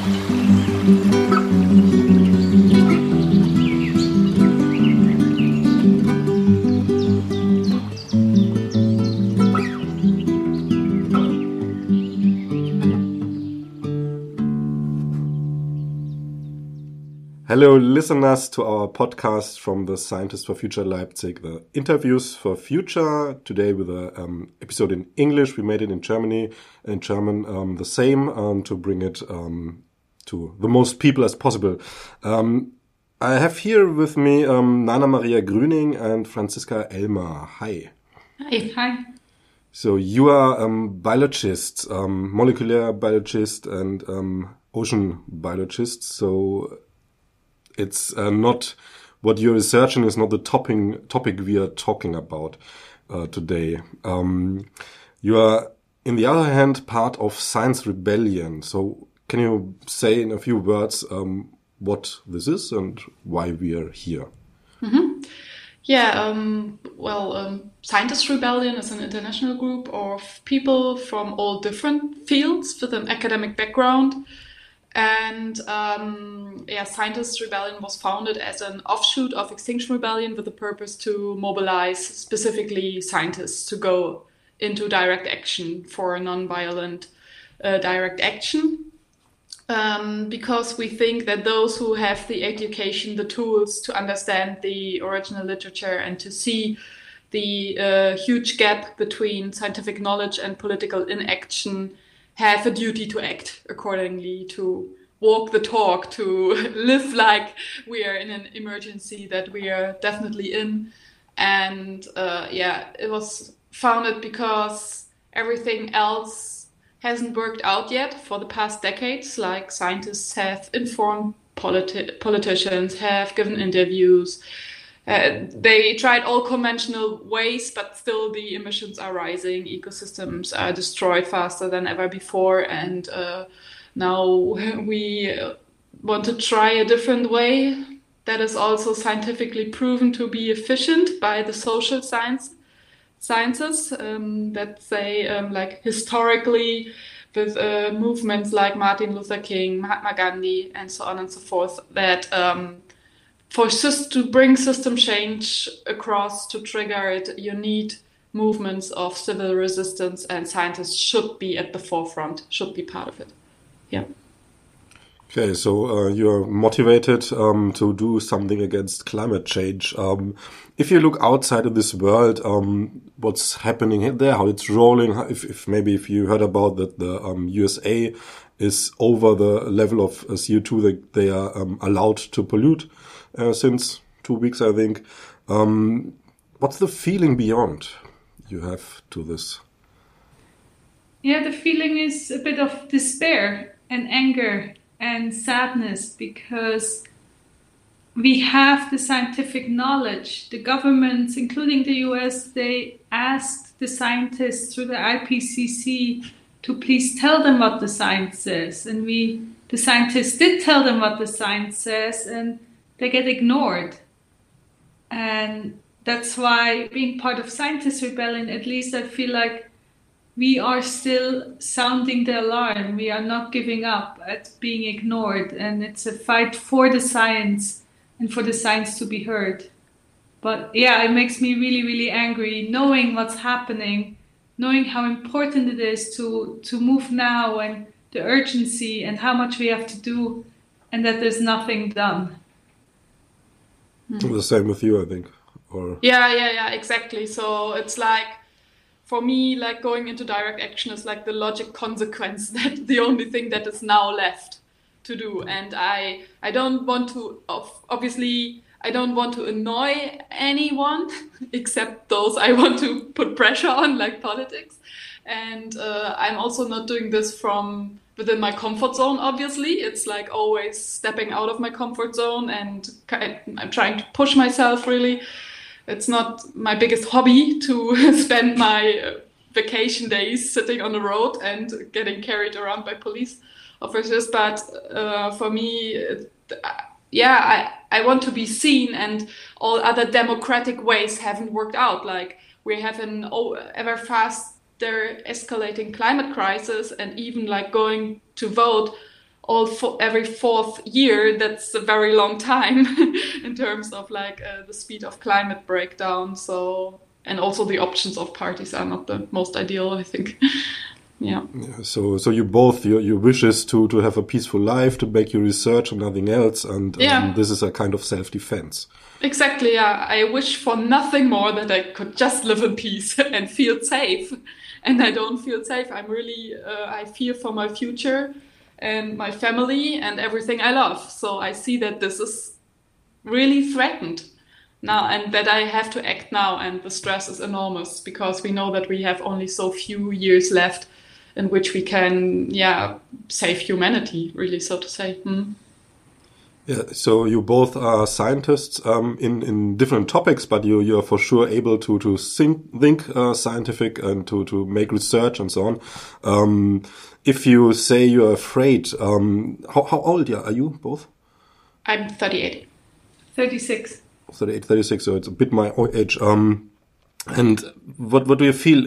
Hello, listeners, to our podcast from the Scientists for Future Leipzig, the Interviews for Future. Today with an episode in English. We made it in German, the same, to bring it to the most people as possible. I have here with me Nana Maria Grüning and Franziska Elmer. Hi. Hi. So you are biologists, molecular biologist and ocean biologist. So it's not what you're researching is not the topic we are talking about today. You are, in the other hand, part of Science Rebellion. So can you say in a few words what this is and why we are here? Mm-hmm. Scientist Rebellion is an international group of people from all different fields with an academic background. And Scientist Rebellion was founded as an offshoot of Extinction Rebellion with the purpose to mobilize specifically scientists to go into direct action for non-violent direct action. Because we think that those who have the education, the tools to understand the original literature and to see the huge gap between scientific knowledge and political inaction have a duty to act accordingly, to walk the talk, to live like we are in an emergency that we are definitely in. And it was founded because everything else hasn't worked out yet for the past decades. Like scientists have informed politicians, have given interviews. They tried all conventional ways, but still the emissions are rising. Ecosystems are destroyed faster than ever before. And now we want to try a different way that is also scientifically proven to be efficient by the social sciences that say, like historically, with movements like Martin Luther King, Mahatma Gandhi, and so on and so forth, that to bring system change across, to trigger it, you need movements of civil resistance, and scientists should be at the forefront, should be part of it. Yeah. Okay, so you're motivated to do something against climate change. If you look outside of this world, what's happening there, how it's rolling, if you heard about that the USA is over the level of CO2 that they are allowed to pollute since 2 weeks, I think. What's the feeling beyond you have to this? Yeah, the feeling is a bit of despair and anger and sadness, because we have the scientific knowledge. The governments, including the US, they asked the scientists through the IPCC to please tell them what the science says. And the scientists did tell them what the science says, and they get ignored. And that's why being part of Scientist Rebellion, at least I feel like we are still sounding the alarm. We are not giving up at being ignored. And it's a fight for the science and for the science to be heard. But yeah, it makes me really, really angry knowing what's happening, knowing how important it is to move now, and the urgency and how much we have to do, and that there's nothing done. The same with you, I think. Or Yeah, exactly. So it's like, for me, like going into direct action is like the logic consequence, that the only thing that is now left to do. And I don't want to, obviously, I don't want to annoy anyone except those I want to put pressure on, like politics. And I'm also not doing this from within my comfort zone, obviously. It's like always stepping out of my comfort zone, and I'm trying to push myself, really. It's not my biggest hobby to spend my vacation days sitting on the road and getting carried around by police officers. But for me, I want to be seen, and all other democratic ways haven't worked out. Like, we have an ever faster escalating climate crisis, and even like going to vote every fourth year, that's a very long time in terms of like the speed of climate breakdown. So, and also the options of parties are not the most ideal, I think. Yeah. So you both, your wish is to have a peaceful life, to make your research and nothing else, and this is a kind of self-defense. Exactly, yeah. I wish for nothing more that I could just live in peace and feel safe. And I don't feel safe. I'm really, I fear for my future and my family and everything I love. So I see that this is really threatened now and that I have to act now. And the stress is enormous because we know that we have only so few years left in which we can, save humanity, really, so to say. Yeah, so you both are scientists in different topics, but you are for sure able to think scientific and to make research and so on. If you say you're afraid, how old are you both? I'm 38. 36. 38, 36, so it's a bit my age. And what do you feel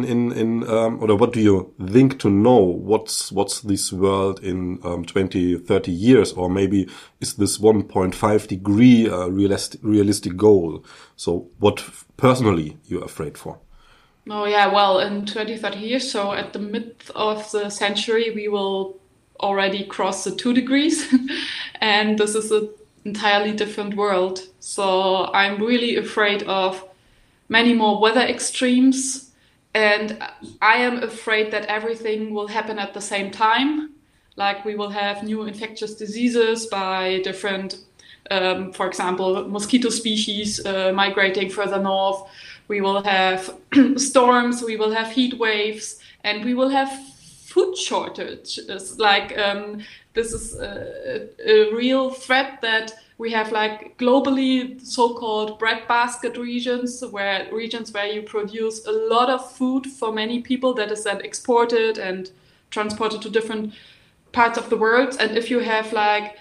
or what do you think to know? What's this world in 20, 30 years, or maybe is this 1.5 degree a realistic goal? So what personally you're afraid for? Oh yeah, well, in 20, 30 years, so at the mid of the century, we will already cross the 2 degrees, and this is an entirely different world. So I'm really afraid of many more weather extremes, and I am afraid that everything will happen at the same time. Like we will have new infectious diseases by different, for example, mosquito species migrating further north. We will have storms, we will have heat waves, and we will have food shortages. Like this is a real threat that we have, like globally so-called breadbasket regions where you produce a lot of food for many people that is then exported and transported to different parts of the world. And if you have like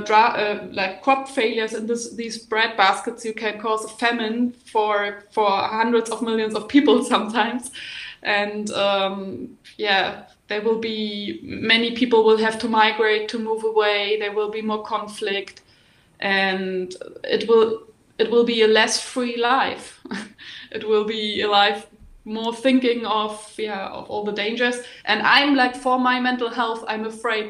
crop failures in these breadbaskets, you can cause a famine for hundreds of millions of people sometimes. And there will be many people will have to migrate, to move away. There will be more conflict. And it will be a less free life. It will be a life more thinking of all the dangers. And I'm like, for my mental health, I'm afraid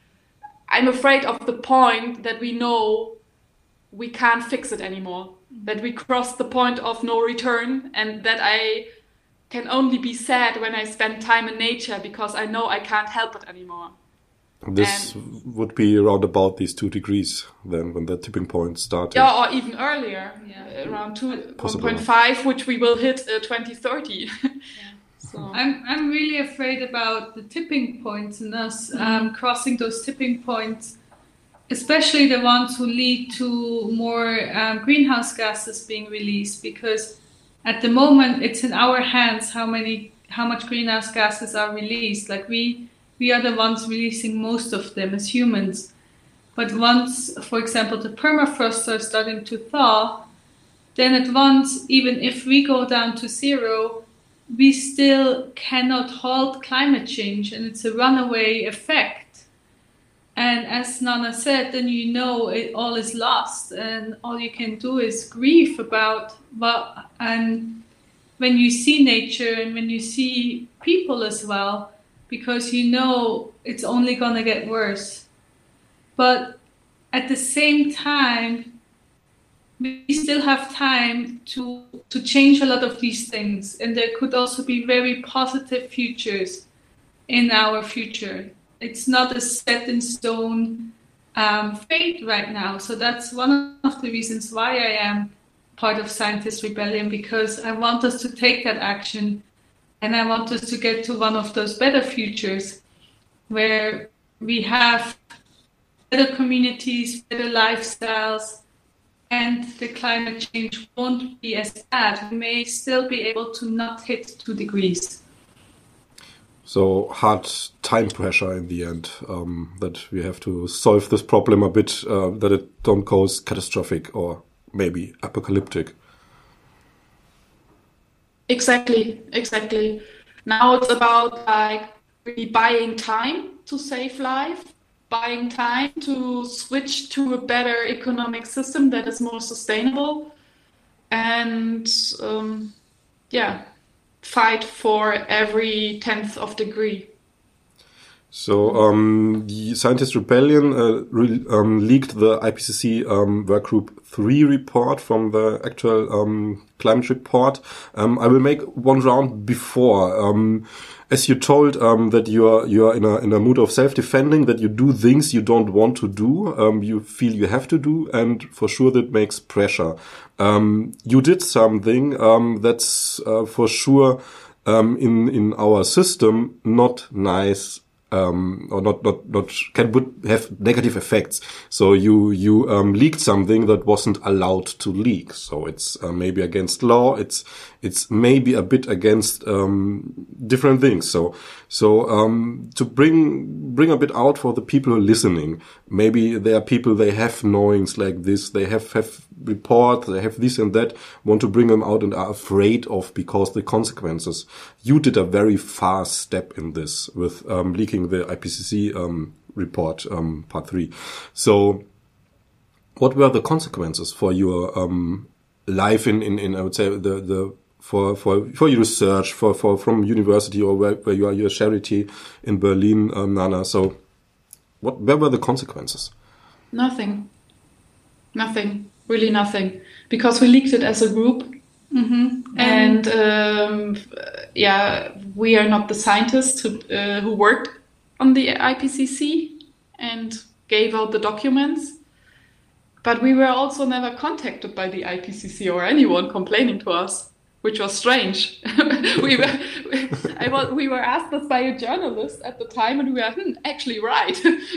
of the point that we know we can't fix it anymore, that we crossed the point of no return, and that I can only be sad when I spend time in nature because I know I can't help it anymore. This would be around about these 2 degrees then, when the tipping point started. Yeah, or even earlier, around 1.5, which we will hit 2030. So. I'm really afraid about the tipping points and us crossing those tipping points, especially the ones who lead to more greenhouse gases being released, because at the moment it's in our hands how much greenhouse gases are released. Like we are the ones releasing most of them as humans. But once, for example, the permafrost are starting to thaw, then at once, even if we go down to 0, we still cannot halt climate change, and it's a runaway effect. And as Nana said, then all is lost, and all you can do is grieve about and when you see nature and when you see people as well, because it's only going to get worse. But at the same time, we still have time to change a lot of these things. And there could also be very positive futures in our future. It's not a set in stone fate right now. So that's one of the reasons why I am part of Scientist Rebellion, because I want us to take that action. And I want us to get to one of those better futures where we have better communities, better lifestyles, and the climate change won't be as bad. We may still be able to not hit 2 degrees. So hard time pressure in the end, that we have to solve this problem a bit, that it don't cause catastrophic or maybe apocalyptic. Exactly. Now it's about like really buying time to save life buying time to switch to a better economic system that is more sustainable and fight for every 10th of degree. So the Scientist Rebellion leaked the IPCC Workgroup 3 report from the actual climate report. I will make one round before. As you told that you are in a mood of self-defending, that you do things you don't want to do, you feel you have to do, and for sure that makes pressure. You did something that's for sure in our system not nice. Or not would have negative effects. So you leaked something that wasn't allowed to leak. So it's maybe against law. It's maybe a bit against different things. So to bring a bit out for the people who are listening. Maybe there are people, they have knowings like this. They have reports. They have this and that. Want to bring them out and are afraid of because the consequences. You did a very fast step in this with leaking the IPCC report, part 3. So what were the consequences for your life in I would say for your research from university or where you are your charity in Berlin, Nana? So where were the consequences? Nothing, really nothing, because we leaked it as a group. Mm-hmm. And we are not the scientists who worked on the IPCC and gave out the documents, but we were also never contacted by the IPCC or anyone complaining to us, which was strange. we were asked this by a journalist at the time, and we were actually right.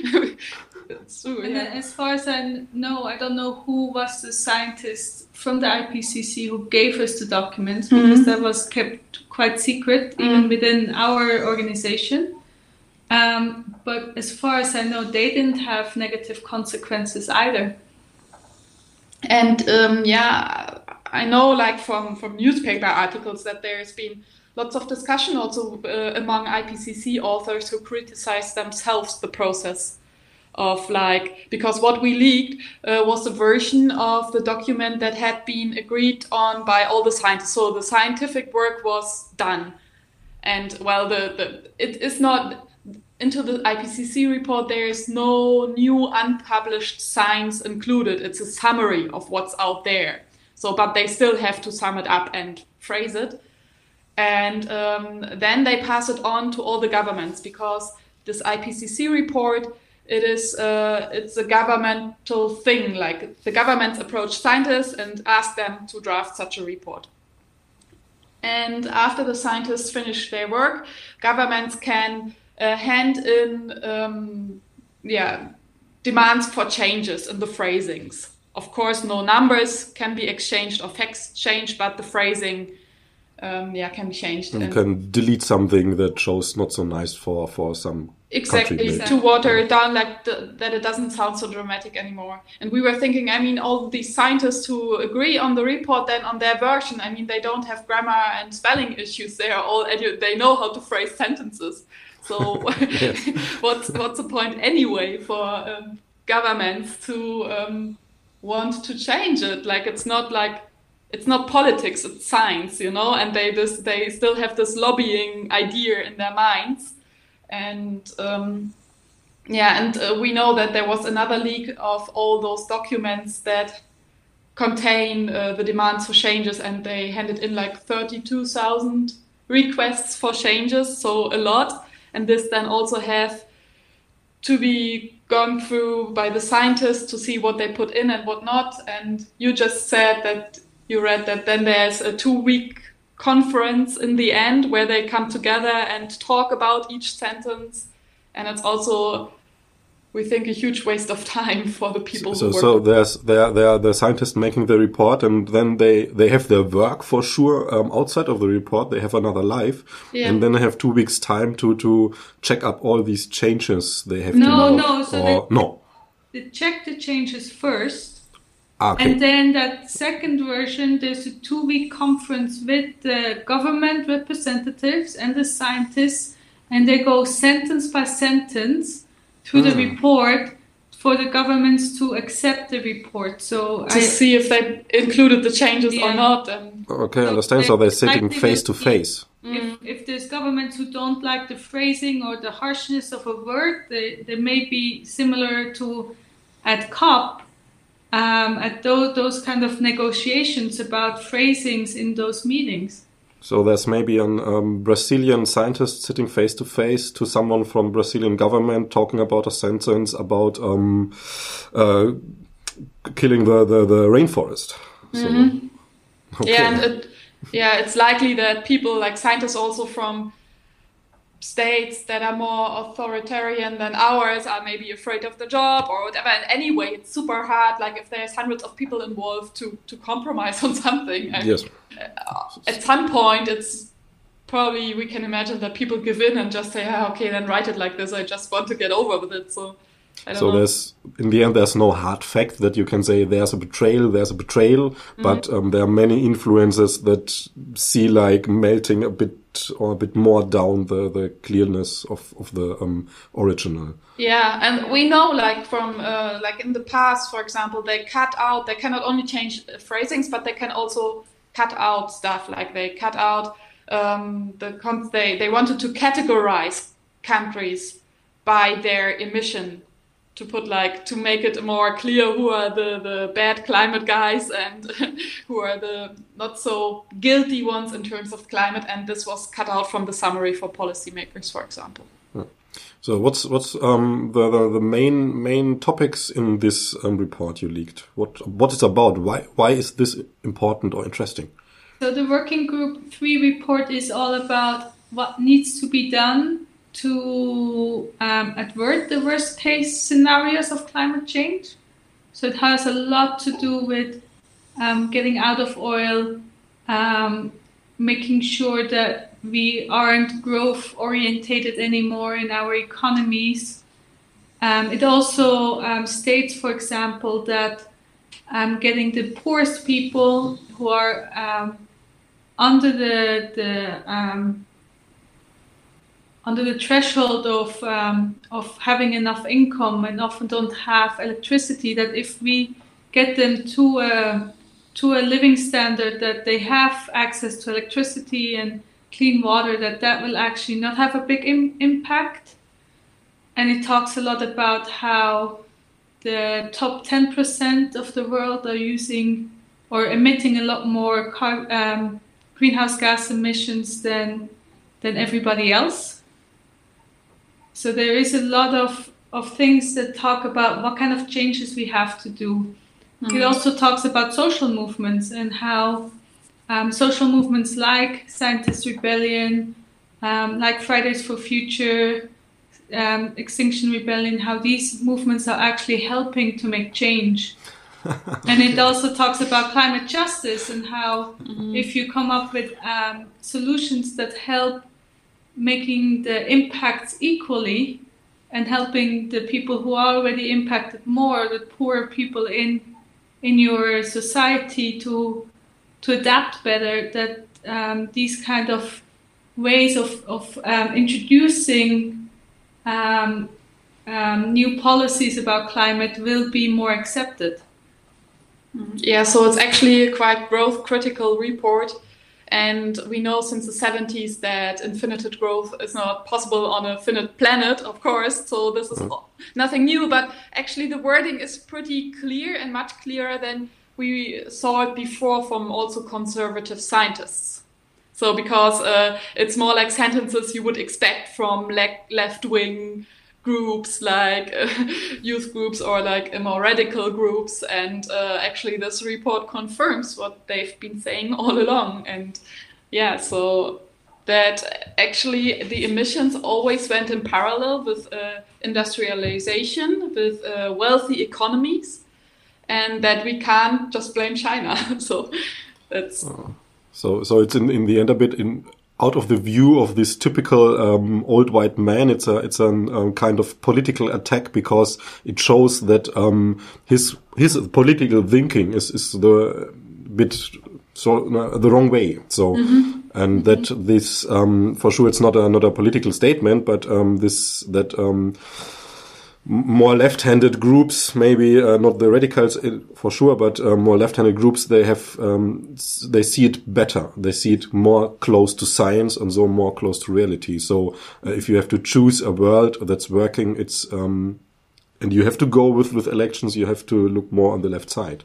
It's true, and then, as far as I know, I don't know who was the scientist from the IPCC who gave us the documents, because that was kept quite secret, even within our organization. But as far as I know, they didn't have negative consequences either. And I know, like from newspaper articles, that there's been lots of discussion also among IPCC authors who criticize themselves the process of because what we leaked was a version of the document that had been agreed on by all the scientists. So the scientific work was done, and it is not. Into the IPCC report, there is no new unpublished science included. It's a summary of what's out there. So, but they still have to sum it up and phrase it. And then they pass it on to all the governments, because this IPCC report, it's a governmental thing. Like the governments approach scientists and ask them to draft such a report. And after the scientists finish their work, governments can hand in demands for changes in the phrasings. Of course, no numbers can be exchanged or facts changed, but the phrasing can be changed. You can delete something that shows not so nice for some exactly to water it down, that it doesn't sound so dramatic anymore. And we were thinking, all these scientists who agree on the report, then on their version, they don't have grammar and spelling issues. They are all they know how to phrase sentences. So what's the point anyway for governments to want to change it? It's not politics, it's science, and they still have this lobbying idea in their minds. And we know that there was another leak of all those documents that contain the demands for changes, and they handed in 32,000 requests for changes, so a lot. And this then also have to be gone through by the scientists to see what they put in and what not. And you just said that you read that then there's a 2-week conference in the end where they come together and talk about each sentence. And it's also, we think, a huge waste of time for the people who work. So there are the scientists making the report, and then they have their work for sure outside of the report. They have another life, and then they have 2 weeks time to check up all these changes they have. They check the changes first, okay. And then that second version, there's a 2-week conference with the government representatives and the scientists, and they go sentence by sentence through the report for the governments to accept the report. So to see if they included the changes or not. And okay, I understand. So they're sitting face to face. If there's governments who don't like the phrasing or the harshness of a word, they may be similar to at COP, at those kind of negotiations about phrasings in those meetings. So there's maybe a Brazilian scientist sitting face to face to someone from Brazilian government talking about a sentence about killing the rainforest. So, okay. Yeah, and it's likely that people like scientists also from states that are more authoritarian than ours are maybe afraid of the job or whatever. And anyway, it's super hard. Like if there's hundreds of people involved to compromise on something. And yes. At some point, it's probably we can imagine that people give in and just say, okay, then write it like this. I just want to get over with it. So I don't know. There's in the end there's no hard fact that you can say there's a betrayal, but there are many influences that see like melting a bit more down the clearness of the original. Yeah, and we know like from like in the past, for example, they cannot only change phrasings, but they can also cut out stuff. Like they cut out they wanted to categorize countries by their emission, to make it more clear who are the bad climate guys and who are the not so guilty ones in terms of climate, and this was cut out from the summary for policymakers, for example. So what's the main topics in this report you leaked? What is about? Why is this important or interesting? So the Working Group 3 report is all about what needs to be done to avert the worst case scenarios of climate change. So it has a lot to do with getting out of oil, making sure that we aren't growth orientated anymore in our economies. It also states, for example, that getting the poorest people who are under the threshold of having enough income and often don't have electricity, that if we get them to a living standard that they have access to electricity and clean water, that will actually not have a big impact. And it talks a lot about how the top 10% of the world are using or emitting a lot more greenhouse gas emissions than everybody else. So there is a lot of things that talk about what kind of changes we have to do. It also talks about social movements and how social movements like Scientist Rebellion, like Fridays for Future, Extinction Rebellion, how these movements are actually helping to make change. And it also talks about climate justice and how if you come up with solutions that help making the impacts equally and helping the people who are already impacted more, the poorer people in your society to adapt better, that these kind of ways of introducing new policies about climate will be more accepted. Yeah, so it's actually a quite growth critical report. And we know since the 70s that infinite growth is not possible on a finite planet, of course. So this is nothing new, but actually the wording is pretty clear and much clearer than we saw it before from also conservative scientists. So because it's more like sentences you would expect from left-wing groups like youth groups or like more radical groups, and actually this report confirms what they've been saying all along. And yeah, so that actually the emissions always went in parallel with industrialization, with wealthy economies, and that we can't just blame China. So that's so it's in the end a bit out of the view of this typical old white man. It's a kind of political attack, because it shows that his political thinking is the the wrong way. So and that this for sure it's not a political statement, but more left-handed groups, maybe not the radicals for sure, but more left-handed groups, they have they see it better. They see it more close to science and so more close to reality. So if you have to choose a world that's working, it's and you have to go with elections, you have to look more on the left side.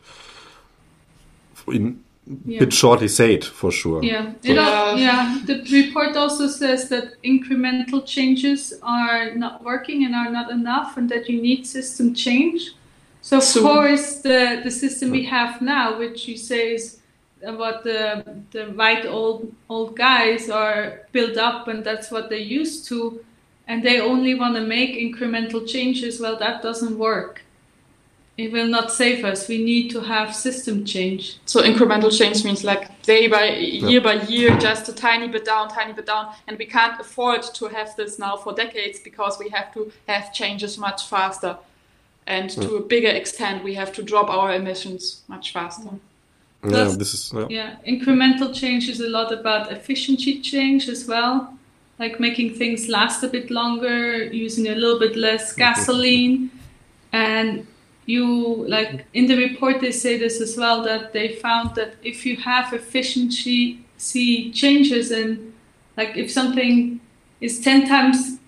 Bit shortly said, for sure. Yeah. The report also says that incremental changes are not working and are not enough, and that you need system change. So, of course, the system we have now, which you say is what the white old guys are built up, and that's what they're used to, and they only want to make incremental changes. Well, that doesn't work. It will not save us. We need to have system change. So incremental change means like year by year, just a tiny bit down. And we can't afford to have this now for decades because we have to have changes much faster. And to a bigger extent, we have to drop our emissions much faster. Incremental change is a lot about efficiency change as well. Like making things last a bit longer, using a little bit less gasoline. And in the report they say this as well, that they found that if you have efficiency changes, and like if something is 10%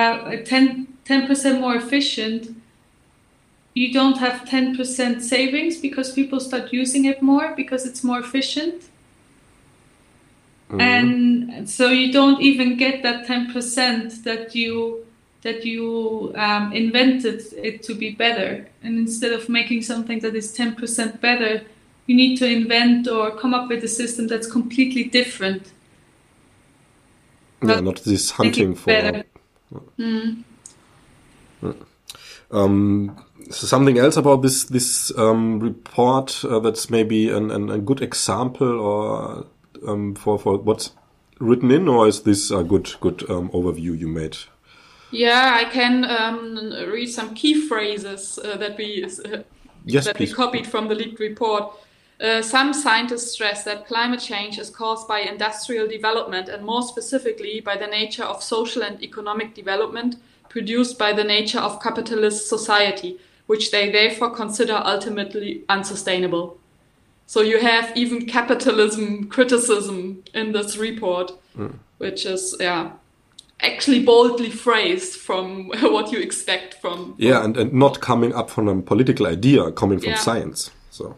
more efficient, you don't have 10% savings because people start using it more because it's more efficient. And so you don't even get that 10% that you invented it to be better. And instead of making something that is 10% better, you need to invent or come up with a system that's completely different. Yeah, not this hunting for... So something else about this report that's maybe a good example or for what's written in, or is this a good overview you made? Yeah, I can read some key phrases that we copied from the leaked report. Some scientists stress that climate change is caused by industrial development, and more specifically by the nature of social and economic development produced by the nature of capitalist society, which they therefore consider ultimately unsustainable. So you have even capitalism criticism in this report, which is, actually boldly phrased from what you expect from... and not coming up from a political idea, coming from science. So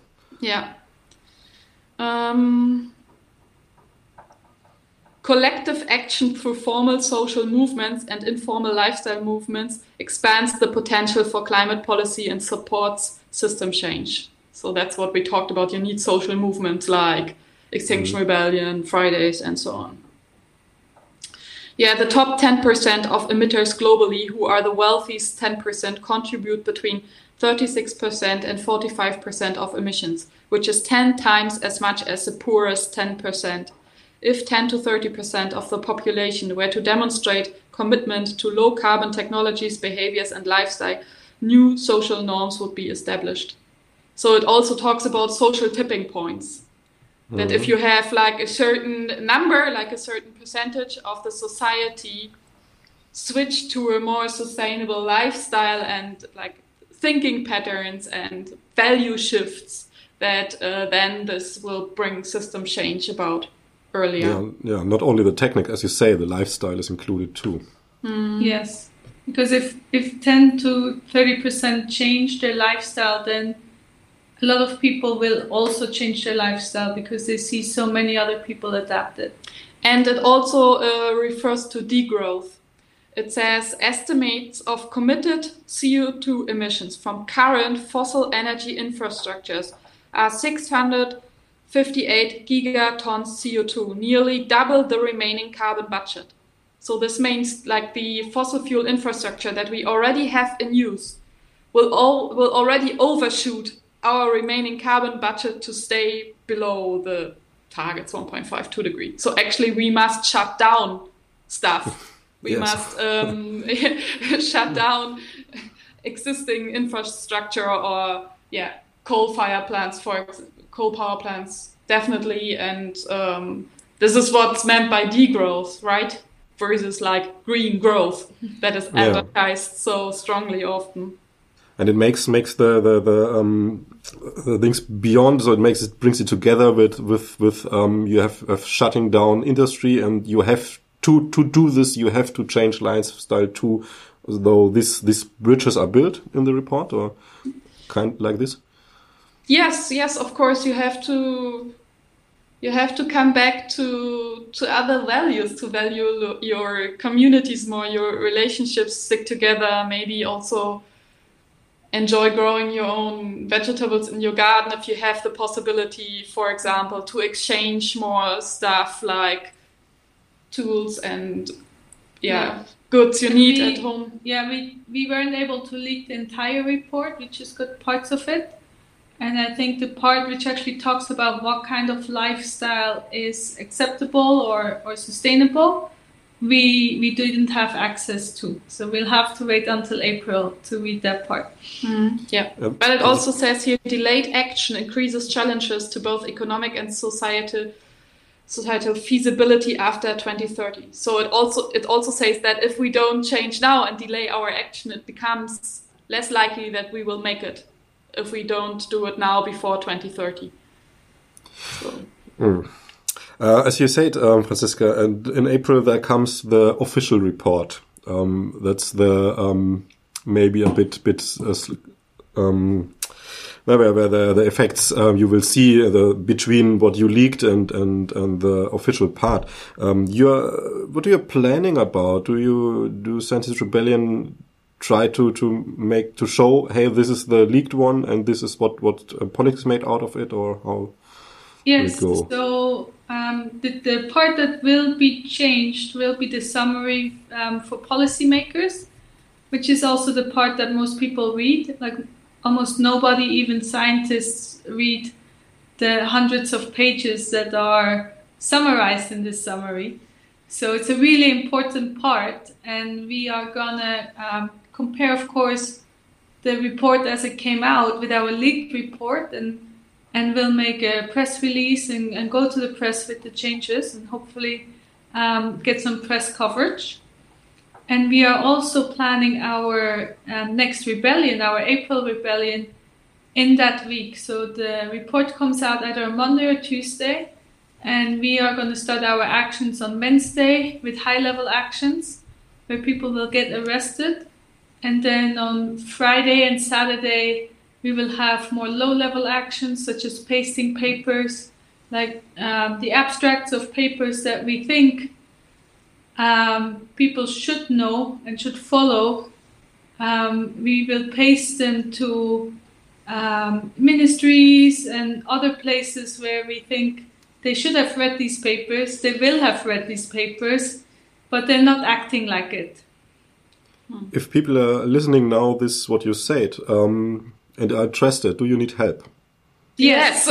collective action through formal social movements and informal lifestyle movements expands the potential for climate policy and supports system change. So that's what we talked about. You need social movements like Extinction Rebellion, Fridays, and so on. Yeah, the top 10% of emitters globally, who are the wealthiest 10%, contribute between 36% and 45% of emissions, which is 10 times as much as the poorest 10%. If 10 to 30% of the population were to demonstrate commitment to low carbon technologies, behaviors, and lifestyle, new social norms would be established. So it also talks about social tipping points. That if you have like a certain number, like a certain percentage of the society switch to a more sustainable lifestyle and like thinking patterns and value shifts, that then this will bring system change about earlier. Yeah, not only the technique, as you say, the lifestyle is included too. Yes, because if 10 to 30% change their lifestyle, then a lot of people will also change their lifestyle because they see so many other people adapt it. And it also refers to degrowth. It says estimates of committed CO2 emissions from current fossil energy infrastructures are 658 gigatons CO2, nearly double the remaining carbon budget. So this means like the fossil fuel infrastructure that we already have in use will already overshoot our remaining carbon budget to stay below the targets 1.52 degrees. So actually we must shut down stuff. We must shut down existing infrastructure or coal power plants definitely. And this is what's meant by degrowth, right? versus like green growth that is advertised so strongly often. And it makes the things beyond, so it brings it together with you have shutting down industry, and you have to do this, you have to change lifestyle too, though these bridges are built in the report, or kind like this. Yes, of course you have to come back to other values, to value your communities more, your relationships, stick together, maybe also enjoy growing your own vegetables in your garden if you have the possibility, for example, to exchange more stuff like tools and goods you need at home. Yeah, we weren't able to leak the entire report, which is good parts of it. And I think the part which actually talks about what kind of lifestyle is acceptable or sustainable, we didn't have access to. So we'll have to wait until April to read that part. But it also says here, delayed action increases challenges to both economic and societal feasibility after 2030. So it also says that if we don't change now and delay our action, it becomes less likely that we will make it if we don't do it now before 2030. So. As you said, Franziska, and in April there comes the official report. That's the maybe a bit where the effects you will see between what you leaked and the official part. What are you planning about? Do Scientist Rebellion try to show, hey, this is the leaked one and this is what politics made out of it, or how? Yes, so the part that will be changed will be the summary for policymakers, which is also the part that most people read. Like almost nobody, even scientists, read the hundreds of pages that are summarized in this summary. So it's a really important part, and we are gonna compare, of course, the report as it came out with our leaked report, and we'll make a press release and go to the press with the changes and hopefully get some press coverage. And we are also planning our next rebellion, our April rebellion, in that week. So the report comes out either on Monday or Tuesday, and we are going to start our actions on Wednesday with high-level actions where people will get arrested. And then on Friday and Saturday, we will have more low-level actions such as pasting papers, like the abstracts of papers that we think people should know and should follow. We will paste them to ministries and other places where we think they should have read these papers. They will have read these papers, but they're not acting like it. If people are listening now, this is what you said, and are interested, do you need help? Yes.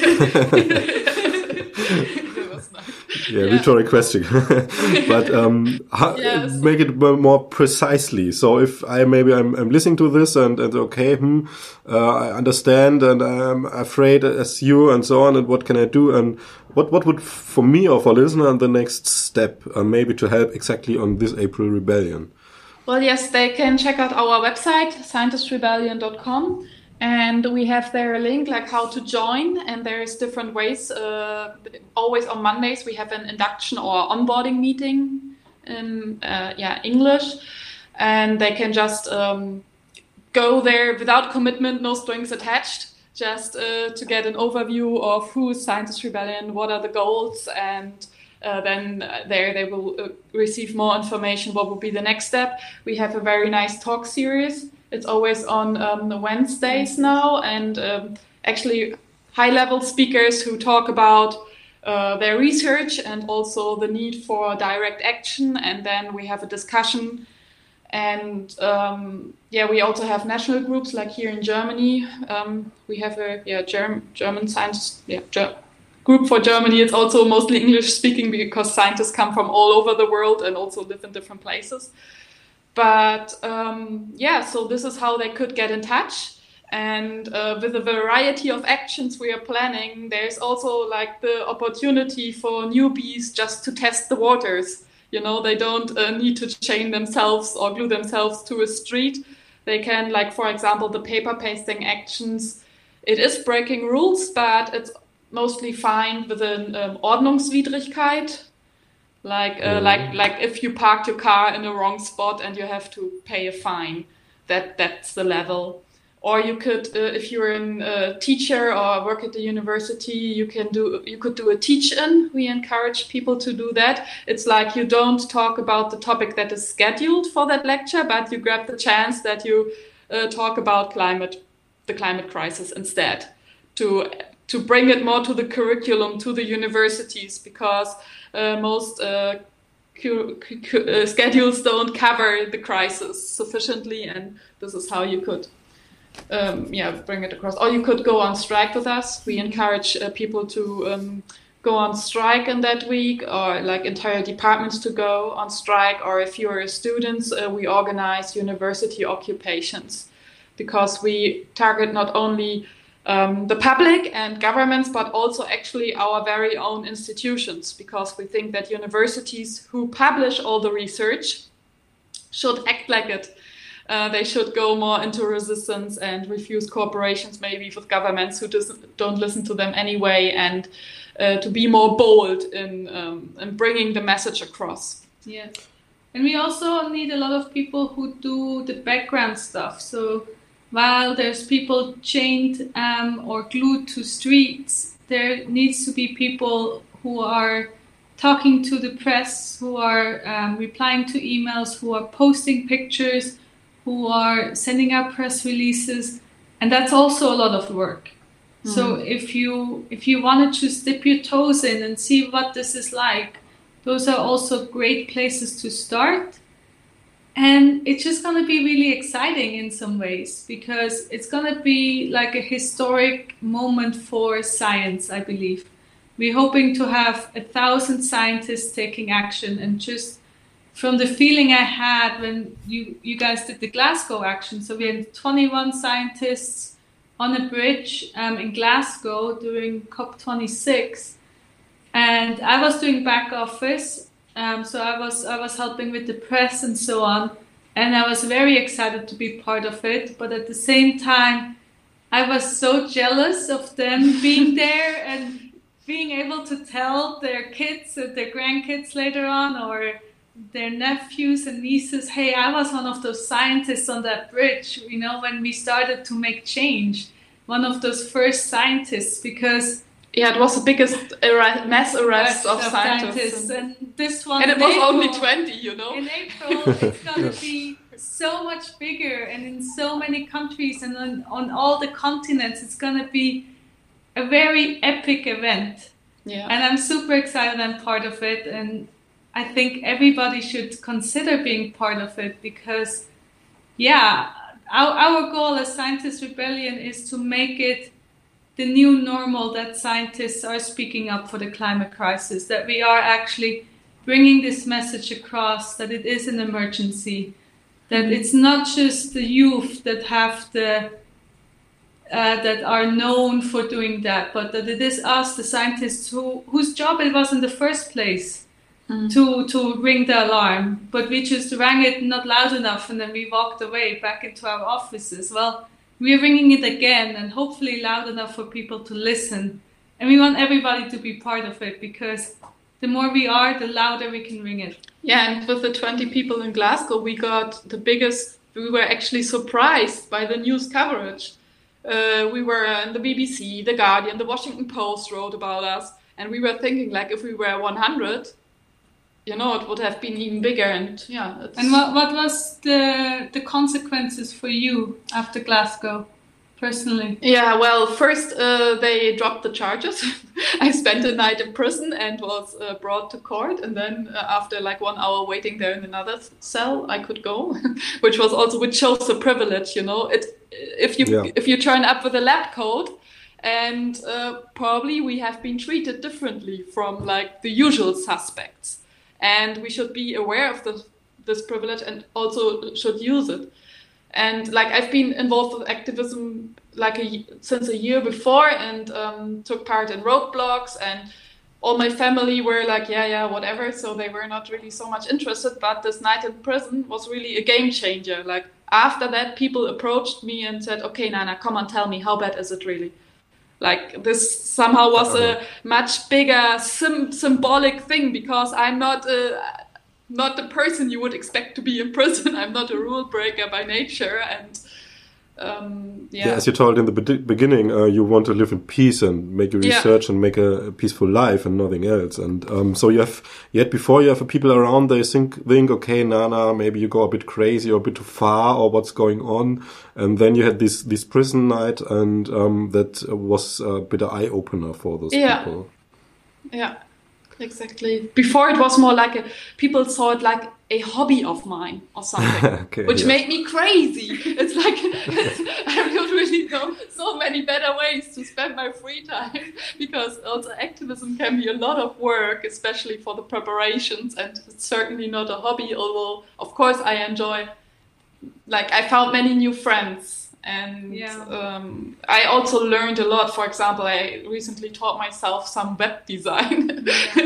Rhetoric question. But make it more precisely. So if I'm listening to this and okay, I understand and I'm afraid as you and so on, and what can I do? And what would, for me or for listener, the next step maybe to help exactly on this April rebellion? Well, yes, they can check out our website, scientistrebellion.com. And we have there a link like how to join, and there's different ways. Always on Mondays we have an induction or onboarding meeting in English, and they can just go there without commitment, no strings attached, just to get an overview of who is Scientist Rebellion, what are the goals, and then there they will receive more information. What will be the next step? We have a very nice talk series. It's always on the Wednesdays now, and actually high-level speakers who talk about their research and also the need for direct action. And then we have a discussion. And we also have national groups, like here in Germany. We have a German scientist group for Germany. It's also mostly English-speaking because scientists come from all over the world and also live in different places. But so this is how they could get in touch. And with a variety of actions we are planning, there's also like the opportunity for newbies just to test the waters. You know, they don't need to chain themselves or glue themselves to a street. They can, like, for example, the paper pasting actions. It is breaking rules, but it's mostly fine within Ordnungswidrigkeit. Like if you parked your car in the wrong spot and you have to pay a fine, that's the level. Or you could, if you're a teacher or work at the university, you could do a teach-in. We encourage people to do that. It's like you don't talk about the topic that is scheduled for that lecture, but you grab the chance that you talk about the climate crisis instead, to bring it more to the curriculum, to the universities, because most schedules don't cover the crisis sufficiently, and this is how you could bring it across. Or you could go on strike with us. We encourage people to go on strike in that week, or like entire departments to go on strike. Or if you're students, we organize university occupations, because we target not only the public and governments, but also actually our very own institutions, because we think that universities who publish all the research should act like it. They should go more into resistance and refuse cooperations maybe with governments who don't listen to them anyway, and to be more bold in bringing the message across. Yeah. And we also need a lot of people who do the background stuff. So while there's people chained or glued to streets, there needs to be people who are talking to the press, who are replying to emails, who are posting pictures, who are sending out press releases, and that's also a lot of work. Mm. So if you want to just dip your toes in and see what this is like, those are also great places to start. And it's just going to be really exciting in some ways, because it's going to be like a historic moment for science, I believe. We're hoping to have 1,000 scientists taking action, and just from the feeling I had when you guys did the Glasgow action. So we had 21 scientists on a bridge in Glasgow during COP26, and I was doing back office. So I was helping with the press and so on, and I was very excited to be part of it. But at the same time, I was so jealous of them being there and being able to tell their kids or their grandkids later on, or their nephews and nieces, hey, I was one of those scientists on that bridge, you know, when we started to make change, one of those first scientists, because it was the biggest mass arrest of scientists. And this one, and it was only 20, you know. In April, it's going to be so much bigger, and in so many countries and on all the continents, it's going to be a very epic event. Yeah. And I'm super excited I'm part of it, and I think everybody should consider being part of it, because, our goal as Scientist Rebellion is to make it the new normal, that scientists are speaking up for the climate crisis, that we are actually bringing this message across, that it is an emergency, that it's not just the youth that have that are known for doing that, but that it is us, the scientists, whose job it was in the first place to ring the alarm, but we just rang it not loud enough, and then we walked away back into our offices. Well, we're ringing it again, and hopefully loud enough for people to listen. And we want everybody to be part of it, because the more we are, the louder we can ring it. Yeah, and with the 20 people in Glasgow, we were actually surprised by the news coverage. We were in the BBC, The Guardian, The Washington Post wrote about us, and we were thinking, like, if we were 100, you know, it would have been even bigger. And And what was the consequences for you after Glasgow, personally? Yeah, well, first they dropped the charges. I spent a night in prison and was brought to court, and then after like 1 hour waiting there in another cell, I could go, which shows a privilege, you know. If you turn up with a lab coat, and probably we have been treated differently from like the usual suspects. And we should be aware of this privilege and also should use it. And like I've been involved with activism since a year before, and took part in roadblocks and all my family were like, yeah, whatever. So they were not really so much interested. But this night in prison was really a game changer. Like after that, people approached me and said, okay, Nana, come on, tell me, how bad is it really? Like this somehow was a much bigger symbolic thing, because I'm not the person you would expect to be in prison. I'm not a rule breaker by nature, and as you told in the beginning, you want to live in peace and make your research and make a peaceful life and nothing else. And so before you have people around, they think, okay, Nana, maybe you go a bit crazy or a bit too far, or what's going on. And then you had this prison night, and that was a bit of eye opener for those people. Yeah, exactly. Before it was more like people saw it like a hobby of mine or something, which made me crazy. It's like, I don't really know so many better ways to spend my free time, because also activism can be a lot of work, especially for the preparations, and it's certainly not a hobby, although of course I enjoy, like I found many new friends. And I also learned a lot. For example, I recently taught myself some web design,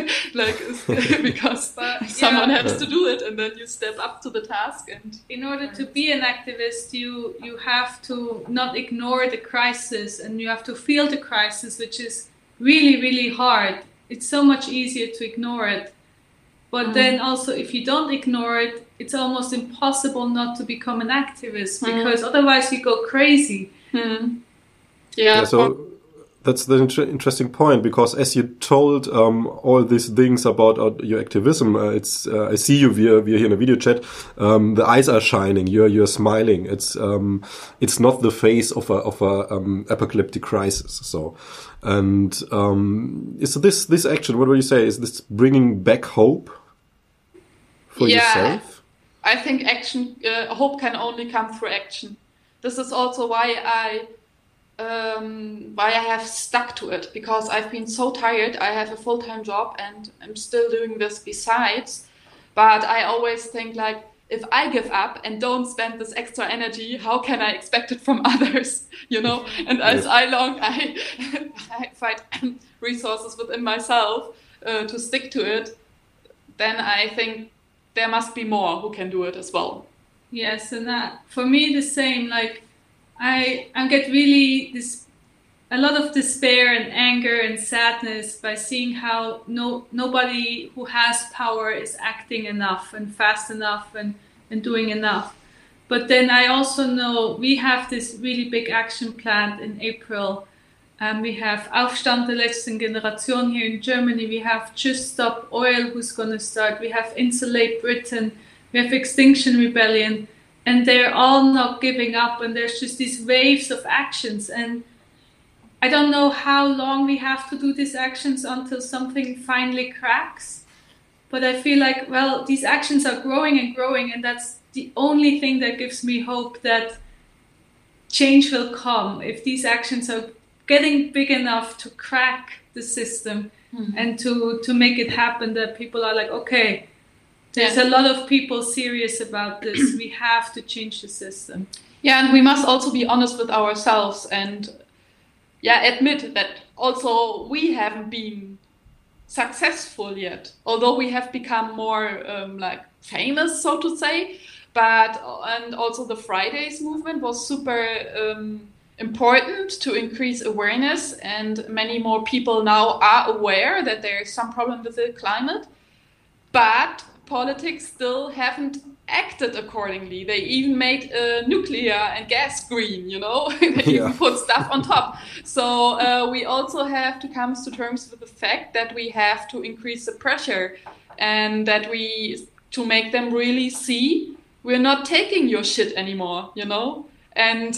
because someone has to do it, and then you step up to the task. And in order to be an activist, you have to not ignore the crisis, and you have to feel the crisis, which is really, really hard. It's so much easier to ignore it. But then also, if you don't ignore it, it's almost impossible not to become an activist, because otherwise you go crazy. Yeah. So that's the interesting point, because as you told all these things about your activism, I see you via here in a video chat. The eyes are shining. You're smiling. It's not the face of a apocalyptic crisis. So, and is this action? What would you say? Is this bringing back hope for yourself? I think hope can only come through action. This is also why I have stuck to it, because I've been so tired. I have a full-time job and I'm still doing this besides. But I always think, like, if I give up and don't spend this extra energy, how can I expect it from others? You know? And as I find resources within myself to stick to it, then I think there must be more who can do it as well. Yes, and that for me the same. Like I get really a lot of despair and anger and sadness by seeing how nobody who has power is acting enough and fast enough and doing enough. But then I also know we have this really big action plan in April. We have Aufstand der letzten Generation here in Germany. We have Just Stop Oil, who's going to start. We have Insulate Britain. We have Extinction Rebellion. And they're all not giving up. And there's just these waves of actions. And I don't know how long we have to do these actions until something finally cracks. But I feel like, well, these actions are growing and growing. And that's the only thing that gives me hope that change will come. If these actions are getting big enough to crack the system and to make it happen, that people are like, okay, there's a lot of people serious about this. We have to change the system. Yeah, and we must also be honest with ourselves and admit that also we haven't been successful yet, although we have become more famous, so to say. And also the Fridays movement was super important to increase awareness, and many more people now are aware that there is some problem with the climate, but politics still haven't acted accordingly. They even made nuclear and gas green, you know. They even put stuff on top. So we also have to come to terms with the fact that we have to increase the pressure, and that to make them really see we're not taking your shit anymore, you know. And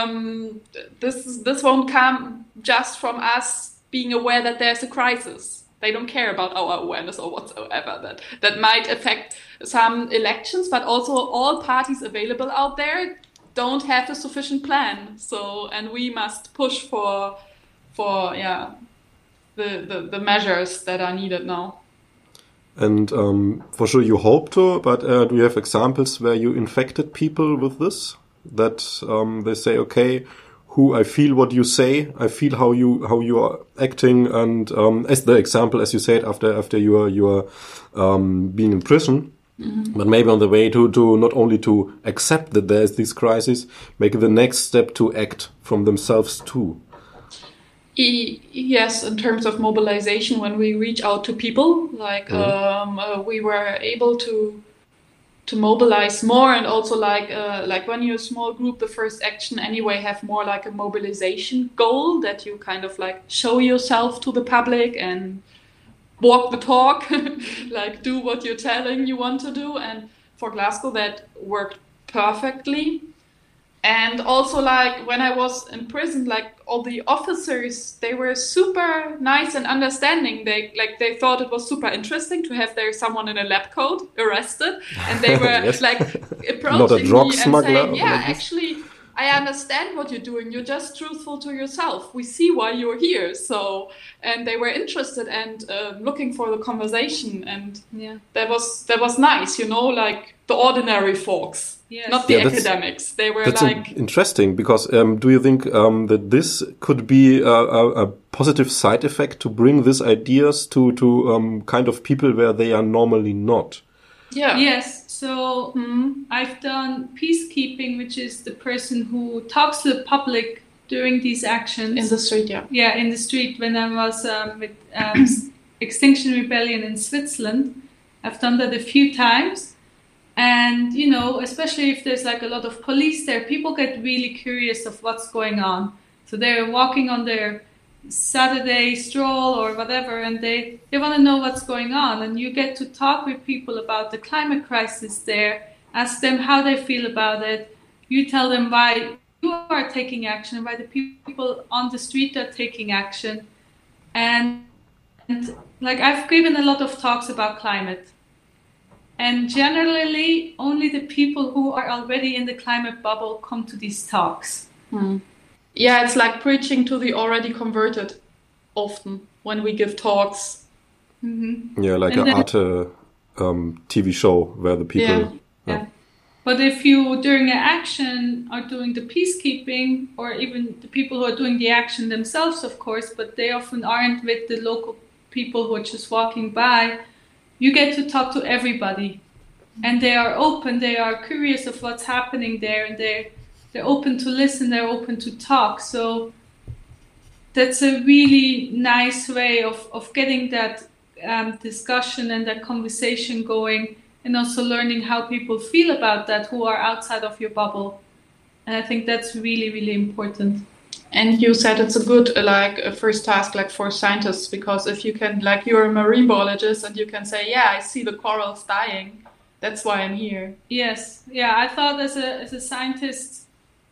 this won't come just from us being aware that there's a crisis. They don't care about our awareness or whatsoever. That might affect some elections, but also all parties available out there don't have a sufficient plan. So, and we must push for the measures that are needed now. And for sure you hope to, but do you have examples where you infected people with this? That they say, okay, who I feel what you say, I feel how you are acting, and as the example, as you said, after you are being in prison. Mm-hmm. But maybe on the way to not only to accept that there is this crisis, make the next step to act from themselves too. Yes, in terms of mobilization, when we reach out to people, like we were able to mobilize more, and also like when you're a small group, the first action anyway have more like a mobilization goal, that you kind of like show yourself to the public and walk the talk, like do what you're telling you want to do. And for Glasgow, that worked perfectly. And also, like, when I was in prison, like, all the officers, they were super nice and understanding. They thought it was super interesting to have there someone in a lab coat arrested. And they were, yes. like, approaching Not a drug me and smuggler, saying, yeah, like actually, I understand what you're doing. You're just truthful to yourself. We see why you're here. So, and they were interested and looking for the conversation. And that was nice, you know, like the ordinary folks. Yes. Not the academics. They were like... interesting, because do you think that this could be a positive side effect to bring these ideas to kind of people where they are normally not? Yeah. Yes. So I've done peacekeeping, which is the person who talks to the public during these actions. In the street, yeah. Yeah, in the street. When I was with Extinction Rebellion in Switzerland, I've done that a few times. And, you know, especially if there's like a lot of police there, people get really curious of what's going on. So they're walking on their Saturday stroll or whatever, and they want to know what's going on. And you get to talk with people about the climate crisis there, ask them how they feel about it. You tell them why you are taking action, why the people on the street are taking action. And like, I've given a lot of talks about climate. And generally, only the people who are already in the climate bubble come to these talks. Yeah, it's like preaching to the already converted often when we give talks. Mm-hmm. Yeah, like an Arte TV show where the people... Yeah. But if you, during an action, are doing the peacekeeping, or even the people who are doing the action themselves, of course, but they often aren't with the local people who are just walking by, you get to talk to everybody, and they are open. They are curious of what's happening there, and they're open to listen. They're open to talk. So that's a really nice way of getting that discussion and that conversation going, and also learning how people feel about that who are outside of your bubble. And I think that's really, really important. And you said it's a good, a first task, like for scientists, because if you can, like, you're a marine biologist and you can say, yeah, I see the corals dying. That's why I'm here. Yes. Yeah. I thought as a scientist,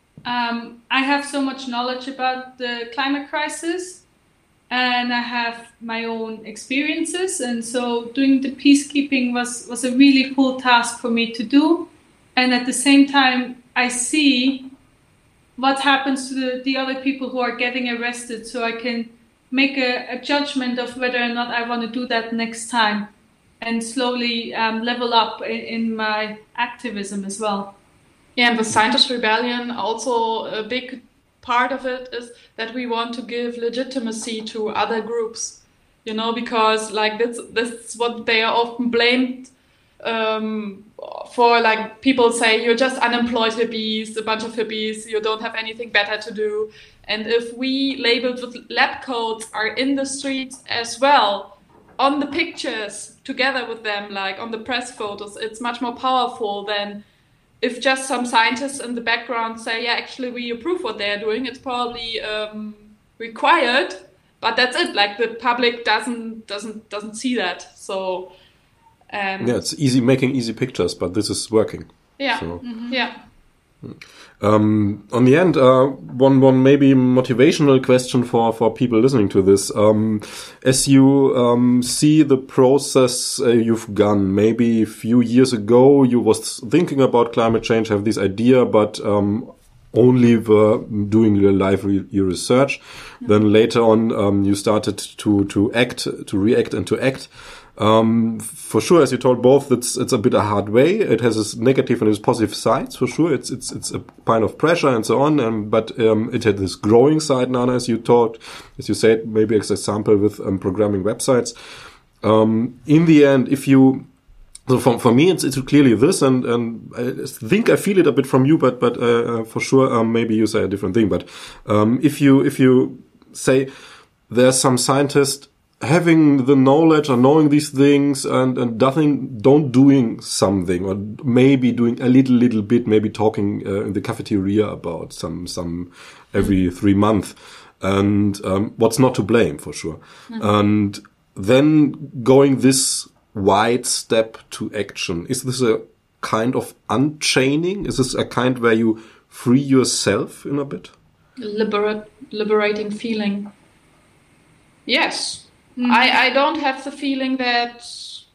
I have so much knowledge about the climate crisis, and I have my own experiences. And so doing the peacekeeping was a really cool task for me to do. And at the same time, I see what happens to the other people who are getting arrested, so I can make a judgment of whether or not I want to do that next time, and slowly level up in my activism as well. Yeah, and the Scientist Rebellion, also a big part of it is that we want to give legitimacy to other groups, you know, because like this is what they are often blamed for. Like, people say you're just unemployed hippies, a bunch of hippies, you don't have anything better to do. And if we labeled with lab coats are in the streets as well, on the pictures together with them, like on the press photos, it's much more powerful than if just some scientists in the background say, yeah, actually we approve what they're doing. It's probably required, but that's it. Like, the public doesn't see that. So yeah, it's easy making easy pictures, but this is working. Yeah. So. Mm-hmm. Yeah. On the end, one maybe motivational question for people listening to this. As you see the process you've gone, maybe a few years ago you was thinking about climate change, have this idea, but only were doing your research. Then later on, you started to react and to act. For sure, as you told both, it's a bit a hard way. It has its negative and its positive sides, for sure. It's a kind of pressure and so on. But it had this growing side, Nana, as you said, maybe as an example with programming websites. In the end, so for me, it's clearly this, and I think I feel it a bit from you, but for sure, maybe you say a different thing. But if you say there's some scientist having the knowledge or knowing these things and don't doing something, or maybe doing a little bit, maybe talking in the cafeteria about some every 3 months, and what's not to blame, for sure. And then going this wide step to action, is this a kind of unchaining? Is this a kind where you free yourself in a bit? Liberating feeling. Yes. I don't have the feeling that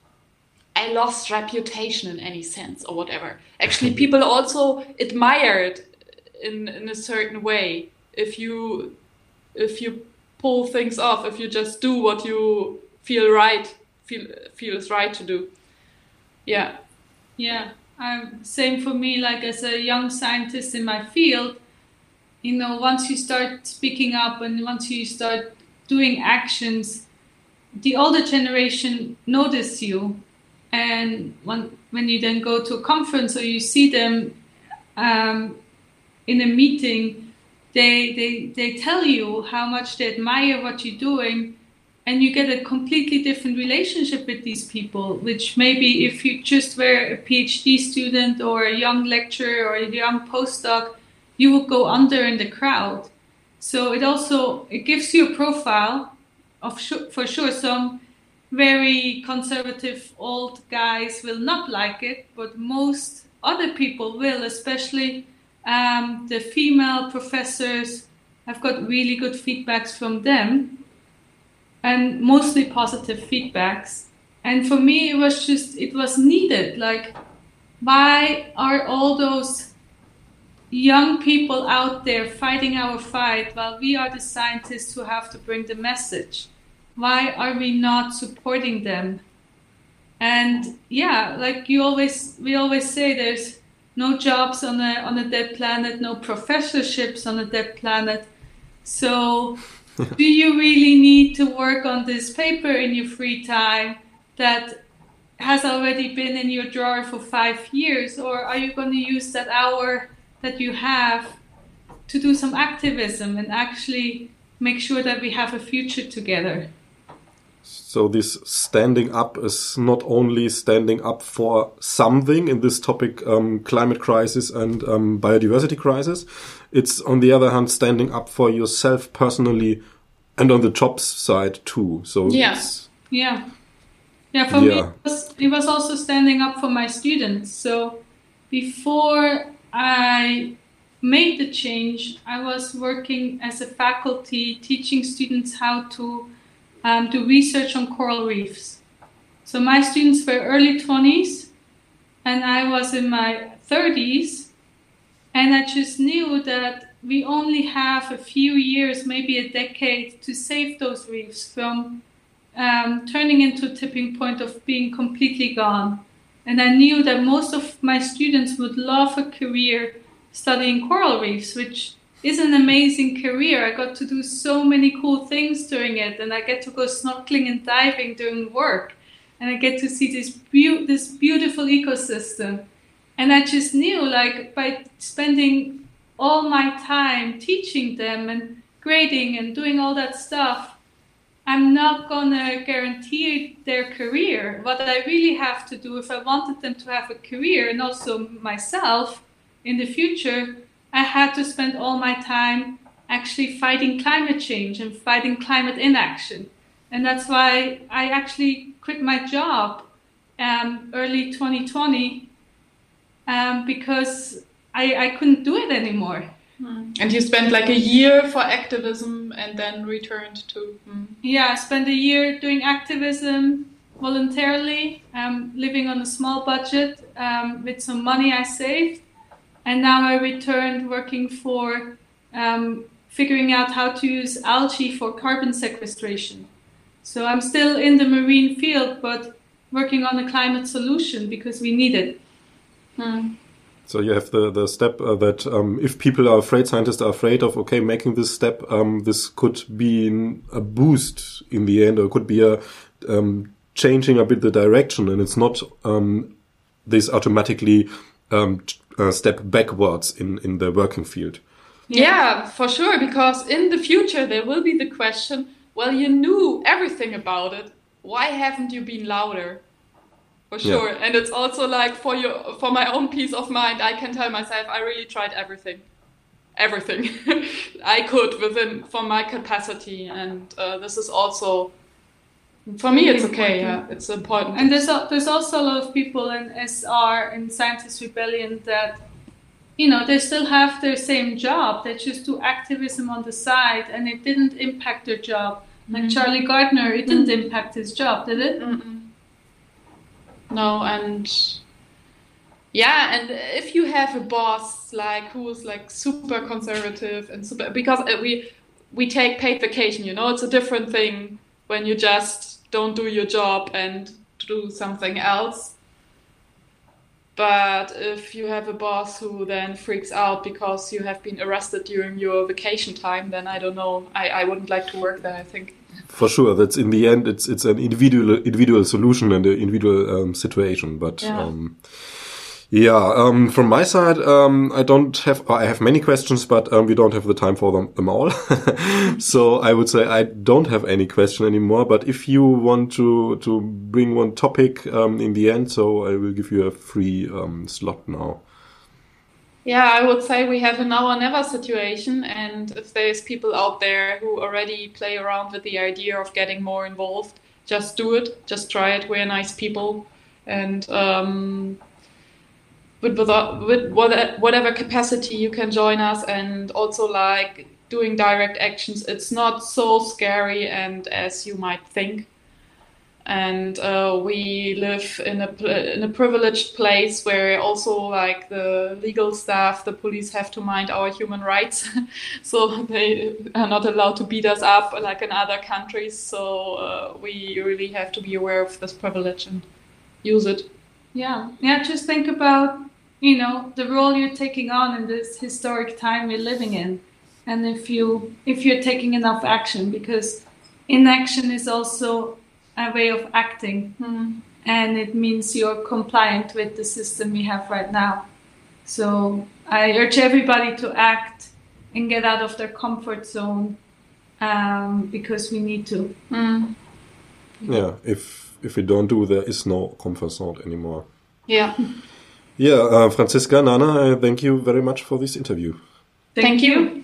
I lost reputation in any sense or whatever. Actually, people also admire it in a certain way. If you pull things off, if you just do what you feels right to do. Yeah. Same for me. Like as a young scientist in my field, once you start speaking up and once you start doing actions, the older generation notice you, and when you then go to a conference or you see them in a meeting, they tell you how much they admire what you're doing, and you get a completely different relationship with these people, which maybe if you just were a PhD student or a young lecturer or a young postdoc, you would go under in the crowd. So it gives you a profile of for sure. Some very conservative old guys will not like it, but most other people will, especially the female professors. I've got really good feedbacks from them, and mostly positive feedbacks. And for me, it was needed. Like, why are all those young people out there fighting our fight while we are the scientists who have to bring the message? Why are we not supporting them? And like we always say, there's no jobs on a dead planet, no professorships on a dead planet. So do you really need to work on this paper in your free time that has already been in your drawer for 5 years? Or are you going to use that hour that you have to do some activism and actually make sure that we have a future together? So this standing up is not only standing up for something in this topic, climate crisis and biodiversity crisis. It's, on the other hand, standing up for yourself personally and on the job side too. So For me, it was also standing up for my students. So before I made the change, I was working as a faculty teaching students how to do research on coral reefs. So my students were early 20s and I was in my 30s, and I just knew that we only have a few years, maybe a decade, to save those reefs from turning into a tipping point of being completely gone. And I knew that most of my students would love a career studying coral reefs, which is an amazing career. I got to do so many cool things during it, and I get to go snorkeling and diving during work, and I get to see this beautiful ecosystem. And I just knew, like, by spending all my time teaching them and grading and doing all that stuff, I'm not gonna guarantee their career. What I really have to do, if I wanted them to have a career, and also myself in the future, I had to spend all my time actually fighting climate change and fighting climate inaction. And that's why I actually quit my job early 2020 because I couldn't do it anymore. And you spent like a year for activism and then returned to... Yeah, I spent a year doing activism voluntarily, living on a small budget with some money I saved. And now I returned working for figuring out how to use algae for carbon sequestration. So I'm still in the marine field, but working on a climate solution because we need it. So you have the step that if people are afraid, scientists are afraid of, making this step, this could be a boost in the end, or could be a changing a bit the direction, and it's not this automatically step backwards in the working field. Yeah, for sure, because in the future there will be the question, well, you knew everything about it. Why haven't you been louder? For sure. Yeah. And it's also like for my own peace of mind, I can tell myself I really tried everything I could from my capacity. And this is also, for me, it's okay. Yeah, it's important. And there's also a lot of people in SR, in Scientist Rebellion, that, they still have their same job. They just do activism on the side, and it didn't impact their job. Like Charlie Gardner, it didn't impact his job, did it? No, and if you have a boss who is super conservative and because we take paid vacation, it's a different thing when you just don't do your job and do something else. But if you have a boss who then freaks out because you have been arrested during your vacation time, then I don't know. I wouldn't like to work there, I think. For sure, that's in the end, it's an individual solution and an individual situation. But from my side, I have many questions, but we don't have the time for them all. So I would say I don't have any question anymore. But if you want to bring one topic in the end, so I will give you a free slot now. Yeah, I would say we have a now or never situation, and if there's people out there who already play around with the idea of getting more involved, just do it, just try it. We're nice people, and with whatever capacity you can join us, and also doing direct actions. It's not so scary and as you might think. And we live in a privileged place where also the legal staff, the police have to mind our human rights. So they are not allowed to beat us up like in other countries. So we really have to be aware of this privilege and use it. Yeah. Just think about, the role you're taking on in this historic time we're living in. And if you're taking enough action, because inaction is also a way of acting, and it means you're compliant with the system we have right now. So I urge everybody to act and get out of their comfort zone, because we need to. Yeah, if we don't do, there is no comfort zone anymore. Yeah. Yeah, Franziska, Nana, thank you very much for this interview. Thank you.